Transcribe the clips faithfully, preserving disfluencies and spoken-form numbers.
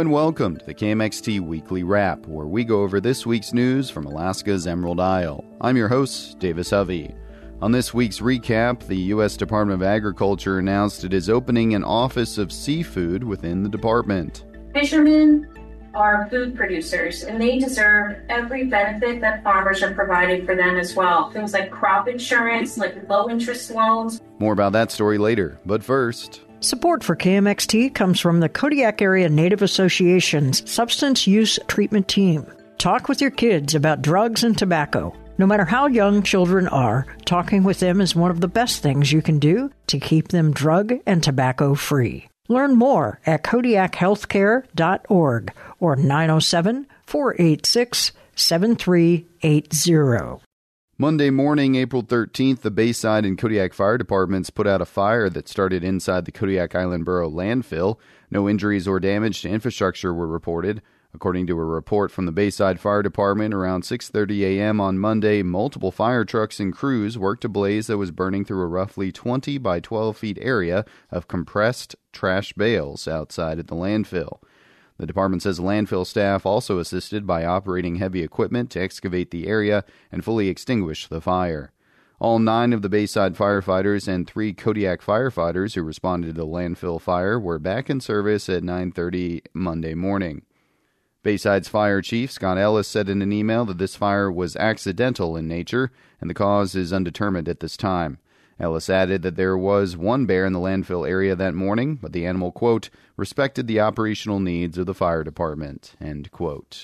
and welcome to the K M X T Weekly Wrap, where we go over this week's news from Alaska's Emerald Isle. I'm your host, Davis Hovey. On this week's recap, the U S Department of Agriculture announced it is opening an Office of Seafood within the department. Fishermen are food producers, and they deserve every benefit that farmers are providing for them as well. Things like crop insurance, like low-interest loans. More about that story later, but first... Support for K M X T comes from the Kodiak Area Native Association's Substance Use Treatment Team. Talk with your kids about drugs and tobacco. No matter how young children are, talking with them is one of the best things you can do to keep them drug and tobacco free. Learn more at kodiak healthcare dot org or nine oh seven, four eight six, seven three eight zero. Monday morning, April thirteenth, the Bayside and Kodiak Fire Departments put out a fire that started inside the Kodiak Island Borough landfill. No injuries or damage to infrastructure were reported. According to a report from the Bayside Fire Department, around six thirty a.m. on Monday, multiple fire trucks and crews worked a blaze that was burning through a roughly twenty by twelve feet area of compressed trash bales outside at the landfill. The department says landfill staff also assisted by operating heavy equipment to excavate the area and fully extinguish the fire. All nine of the Bayside firefighters and three Kodiak firefighters who responded to the landfill fire were back in service at nine thirty Monday morning. Bayside's fire chief, Scott Ellis, said in an email that this fire was accidental in nature and the cause is undetermined at this time. Ellis added that there was one bear in the landfill area that morning, but the animal, quote, respected the operational needs of the fire department, end quote.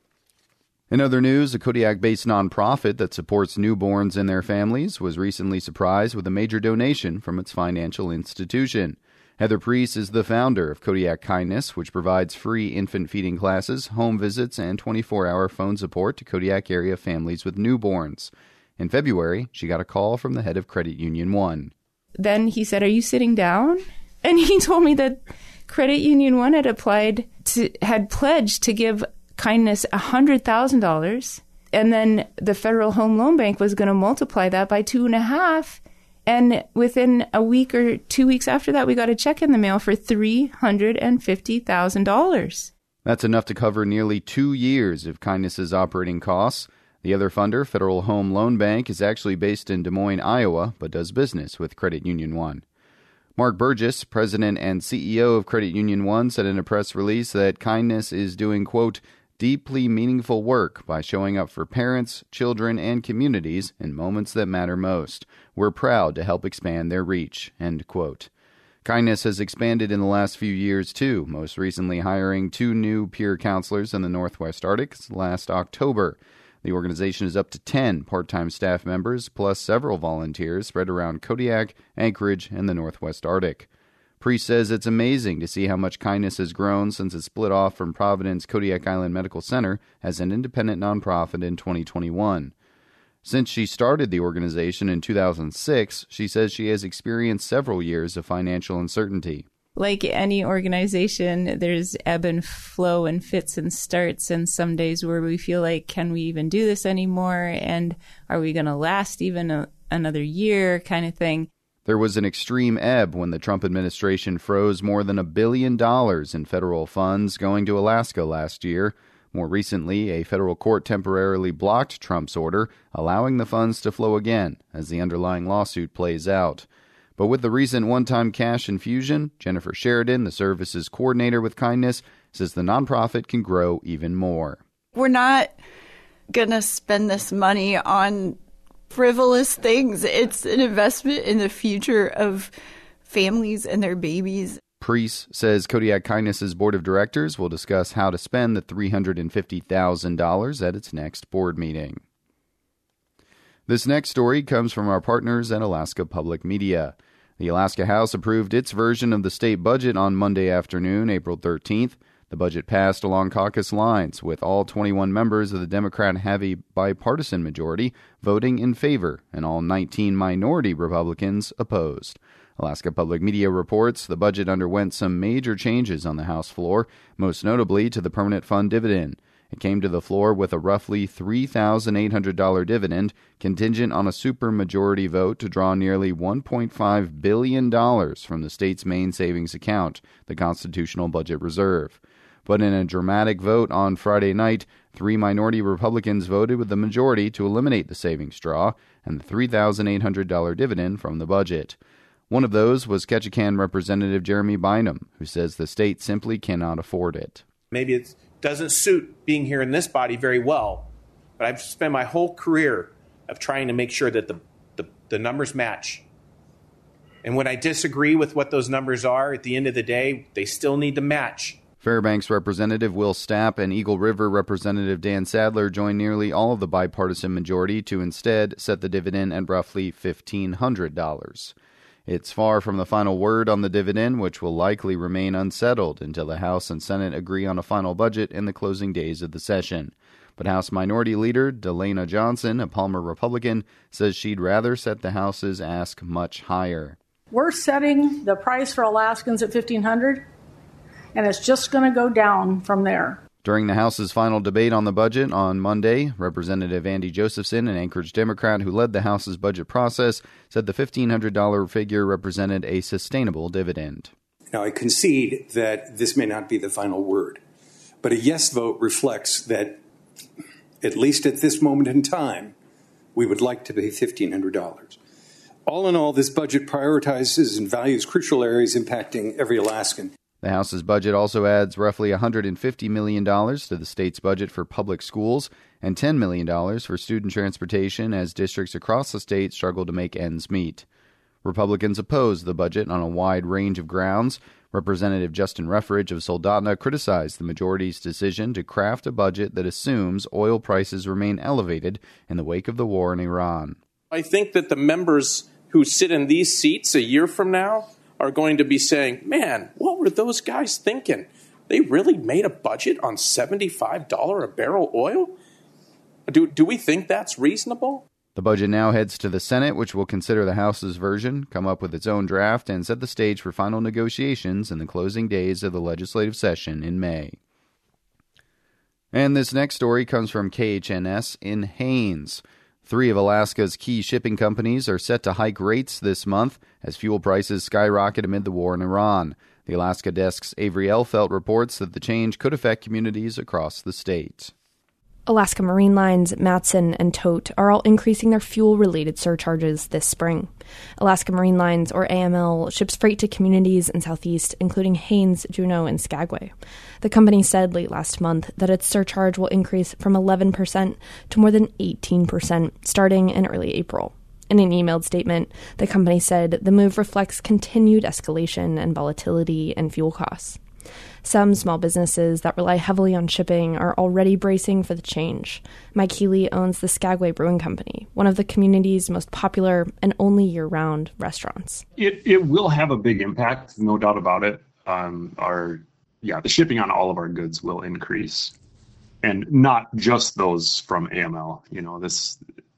In other news, a Kodiak-based nonprofit that supports newborns and their families was recently surprised with a major donation from its financial institution. Heather Priest is the founder of Kodiak Kindness, which provides free infant feeding classes, home visits, and twenty-four hour phone support to Kodiak area families with newborns. In February, she got a call from the head of Credit Union One. Then he said, "Are you sitting down?" And he told me that Credit Union One had applied to, had pledged to give Kindness one hundred thousand dollars. And then the Federal Home Loan Bank was going to multiply that by two and a half. And within a week or two weeks after that, we got a check in the mail for three hundred fifty thousand dollars. That's enough to cover nearly two years of Kindness's operating costs. The other funder, Federal Home Loan Bank, is actually based in Des Moines, Iowa, but does business with Credit Union One. Mark Burgess, president and C E O of Credit Union One, said in a press release that Kindness is doing, quote, deeply meaningful work by showing up for parents, children, and communities in moments that matter most. We're proud to help expand their reach, end quote. Kindness has expanded in the last few years, too, most recently hiring two new peer counselors in the Northwest Arctic last October. The organization is up to ten part-time staff members, plus several volunteers spread around Kodiak, Anchorage, and the Northwest Arctic. Priest says it's amazing to see how much Kindness has grown since it split off from Providence Kodiak Island Medical Center as an independent nonprofit in twenty twenty-one. Since she started the organization in two thousand six, she says she has experienced several years of financial uncertainty. Like any organization, there's ebb and flow and fits and starts, and some days where we feel like, can we even do this anymore? And are we going to last even a, another year kind of thing? There was an extreme ebb when the Trump administration froze more than a billion dollars in federal funds going to Alaska last year. More recently, a federal court temporarily blocked Trump's order, allowing the funds to flow again as the underlying lawsuit plays out. But with the recent one-time cash infusion, Jennifer Sheridan, the services coordinator with Kindness, says the nonprofit can grow even more. We're not going to spend this money on frivolous things. It's an investment in the future of families and their babies. Priest says Kodiak Kindness's board of directors will discuss how to spend the three hundred fifty thousand dollars at its next board meeting. This next story comes from our partners at Alaska Public Media. The Alaska House approved its version of the state budget on Monday afternoon, April thirteenth. The budget passed along caucus lines, with all twenty-one members of the Democrat-heavy bipartisan majority voting in favor and all nineteen minority Republicans opposed. Alaska Public Media reports the budget underwent some major changes on the House floor, most notably to the permanent fund dividend. It came to the floor with a roughly three thousand eight hundred dollars dividend, contingent on a supermajority vote to draw nearly one point five billion dollars from the state's main savings account, the Constitutional Budget Reserve. But in a dramatic vote on Friday night, three minority Republicans voted with the majority to eliminate the savings straw and the three thousand eight hundred dollars dividend from the budget. One of those was Ketchikan Representative Jeremy Bynum, who says the state simply cannot afford it. Maybe it doesn't suit being here in this body very well, but I've spent my whole career of trying to make sure that the, the, the numbers match. And when I disagree with what those numbers are, at the end of the day, they still need to match. Fairbanks Representative Will Stapp and Eagle River Representative Dan Sadler joined nearly all of the bipartisan majority to instead set the dividend at roughly fifteen hundred dollars. It's far from the final word on the dividend, which will likely remain unsettled until the House and Senate agree on a final budget in the closing days of the session. But House Minority Leader Delana Johnson, a Palmer Republican, says she'd rather set the House's ask much higher. We're setting the price for Alaskans at fifteen hundred dollars. And it's just going to go down from there. During the House's final debate on the budget on Monday, Representative Andy Josephson, an Anchorage Democrat who led the House's budget process, said the fifteen hundred dollars figure represented a sustainable dividend. Now, I concede that this may not be the final word, but a yes vote reflects that, at least at this moment in time, we would like to pay fifteen hundred dollars. All in all, this budget prioritizes and values crucial areas impacting every Alaskan. The House's budget also adds roughly one hundred fifty million dollars to the state's budget for public schools and ten million dollars for student transportation as districts across the state struggle to make ends meet. Republicans oppose the budget on a wide range of grounds. Representative Justin Ruffridge of Soldotna criticized the majority's decision to craft a budget that assumes oil prices remain elevated in the wake of the war in Iran. I think that the members who sit in these seats a year from now are going to be saying, man, what were those guys thinking? They really made a budget on seventy-five dollars a barrel oil? Do, do we think that's reasonable? The budget now heads to the Senate, which will consider the House's version, come up with its own draft, and set the stage for final negotiations in the closing days of the legislative session in May. And this next story comes from K H N S in Haines. Three of Alaska's key shipping companies are set to hike rates this month as fuel prices skyrocket amid the war in Iran. The Alaska Desk's Avery Elfelt reports that the change could affect communities across the state. Alaska Marine Lines, Matson, and Tote are all increasing their fuel-related surcharges this spring. Alaska Marine Lines, or A M L, ships freight to communities in Southeast, including Haines, Juneau, and Skagway. The company said late last month that its surcharge will increase from eleven percent to more than eighteen percent starting in early April. In an emailed statement, the company said the move reflects continued escalation and volatility in fuel costs. Some small businesses that rely heavily on shipping are already bracing for the change. Mike Healy owns the Skagway Brewing Company, one of the community's most popular and only year-round restaurants. It it will have a big impact, no doubt about it. Um, our yeah, the shipping on all of our goods will increase, and not just those from A M L. You know, this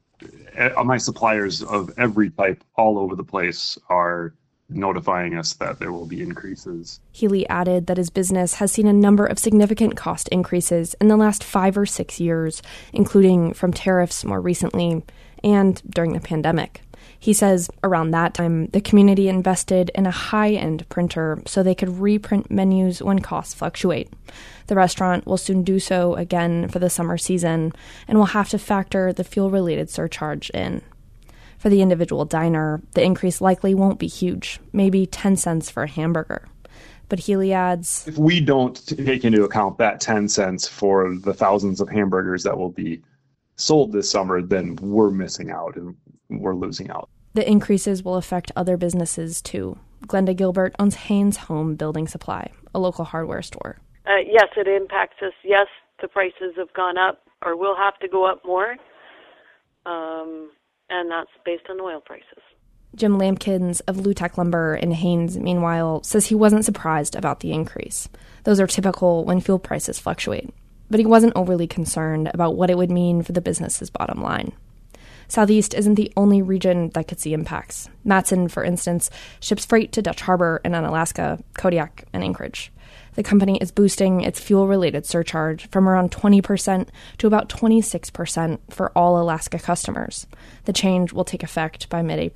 uh, my suppliers of every type all over the place are notifying us that there will be increases. Healy added that his business has seen a number of significant cost increases in the last five or six years, including from tariffs more recently and during the pandemic. He says around that time, the community invested in a high-end printer so they could reprint menus when costs fluctuate. The restaurant will soon do so again for the summer season and will have to factor the fuel-related surcharge in. For the individual diner, the increase likely won't be huge, maybe ten cents for a hamburger. But Healy adds, if we don't take into account that ten cents for the thousands of hamburgers that will be sold this summer, then we're missing out and we're losing out. The increases will affect other businesses too. Glenda Gilbert owns Haines Home Building Supply, a local hardware store. Uh, yes, it impacts us. Yes, the prices have gone up or will have to go up more. Um... And that's based on oil prices. Jim Lampkins of Lutech Lumber in Haines, meanwhile, says he wasn't surprised about the increase. Those are typical when fuel prices fluctuate. But he wasn't overly concerned about what it would mean for the business's bottom line. Southeast isn't the only region that could see impacts. Matson, for instance, ships freight to Dutch Harbor and Unalaska, Kodiak, and Anchorage. The company is boosting its fuel-related surcharge from around twenty percent to about twenty-six percent for all Alaska customers. The change will take effect by mid-April.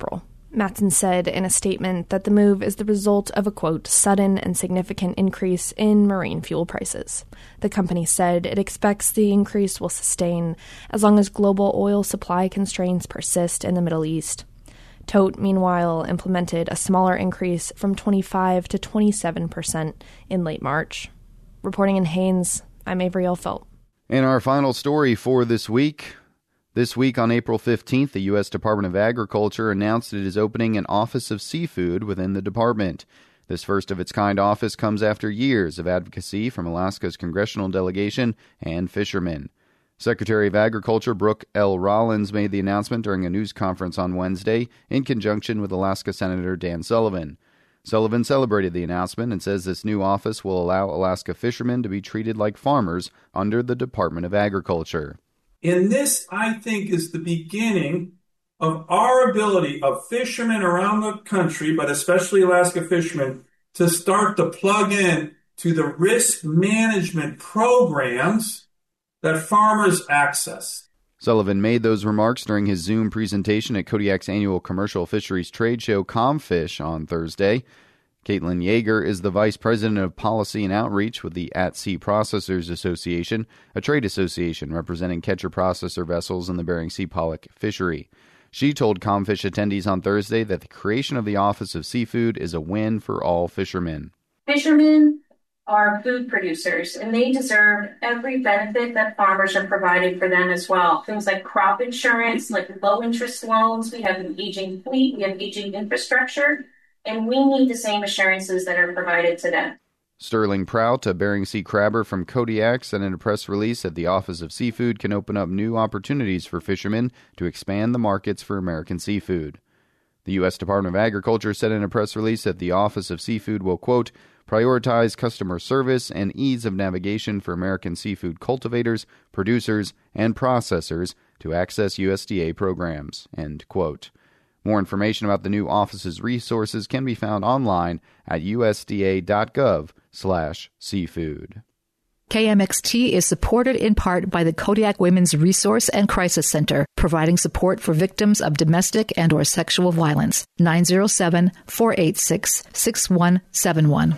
Matson said in a statement that the move is the result of a, quote, sudden and significant increase in marine fuel prices. The company said it expects the increase will sustain as long as global oil supply constraints persist in the Middle East. Tote, meanwhile, implemented a smaller increase from twenty-five to twenty-seven percent in late March. Reporting in Haines, I'm Avery Elfelt. And our final story for this week. This week on April fifteenth, the U S Department of Agriculture announced it is opening an Office of Seafood within the department. This first-of-its-kind office comes after years of advocacy from Alaska's congressional delegation and fishermen. Secretary of Agriculture Brooke L. Rollins made the announcement during a news conference on Wednesday in conjunction with Alaska Senator Dan Sullivan. Sullivan celebrated the announcement and says this new office will allow Alaska fishermen to be treated like farmers under the Department of Agriculture. And this, I think, is the beginning of our ability of fishermen around the country, but especially Alaska fishermen, to start to plug in to the risk management programs that farmers access. Sullivan made those remarks during his Zoom presentation at Kodiak's annual commercial fisheries trade show, Comfish, on Thursday. Caitlin Yeager is the Vice President of Policy and Outreach with the At-Sea Processors Association, a trade association representing catcher-processor vessels in the Bering Sea pollock fishery. She told Comfish attendees on Thursday that the creation of the Office of Seafood is a win for all fishermen. Fishermen are food producers, and they deserve every benefit that farmers are providing for them as well. Things like crop insurance, like low-interest loans. We have an aging fleet. We have aging infrastructure. And we need the same assurances that are provided to them. Sterling Prout, a Bering Sea crabber from Kodiak, said in a press release that the Office of Seafood can open up new opportunities for fishermen to expand the markets for American seafood. The U S Department of Agriculture said in a press release that the Office of Seafood will, quote, prioritize customer service and ease of navigation for American seafood cultivators, producers, and processors to access U S D A programs, end quote. More information about the new office's resources can be found online at usda.gov slash seafood. K M X T is supported in part by the Kodiak Women's Resource and Crisis Center, providing support for victims of domestic and or sexual violence. nine oh seven, four eight six, six one seven one.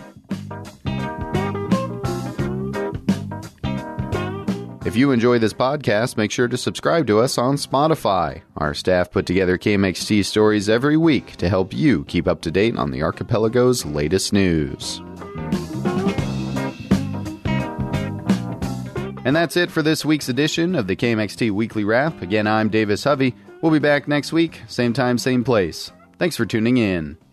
If you enjoy this podcast, make sure to subscribe to us on Spotify. Our staff put together K M X T stories every week to help you keep up to date on the archipelago's latest news. And that's it for this week's edition of the K M X T Weekly Wrap. Again, I'm Davis Hovey. We'll be back next week, same time, same place. Thanks for tuning in.